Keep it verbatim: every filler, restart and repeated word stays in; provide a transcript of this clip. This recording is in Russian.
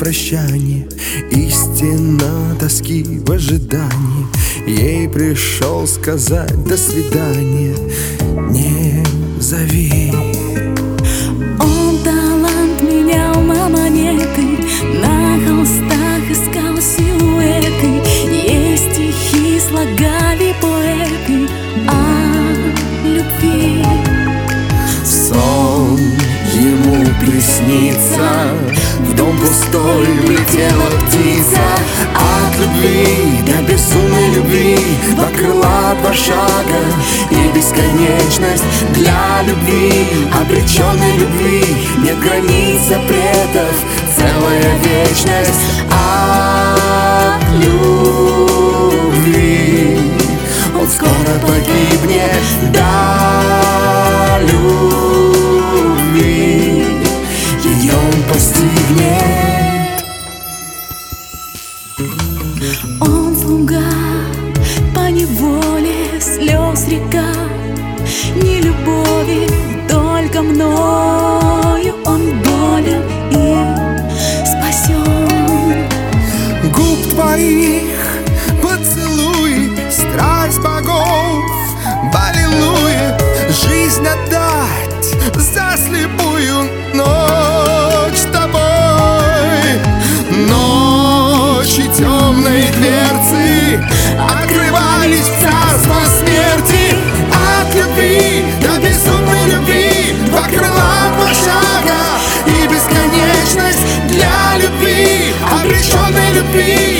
прощание, истина тоски в ожидании. Ей пришел сказать до свидания, не зови. Он талант менял на монеты, на холстах искал силуэты. Ей стихи слагали поэты о любви. Сон ему приснится, в дом пустой влетела птица. От любви до безумной любви, два крыла, два шага и бесконечность. Для любви, обреченной любви, нет границ, запретов, целая вечность. От любви он скоро погибнет. До любви ее он постигнет. Он слуга по неволе, слез река, не любови, только мною он болен и спасен. Губ твоих поцелуй, страсть богов в аллилуйя. Жизнь отдать за слепую ночь с тобой. Ночи темной дверцы открывались в царство смерти. От любви до безумной любви, два крыла, два шага и бесконечность. Для любви, обреченной любви,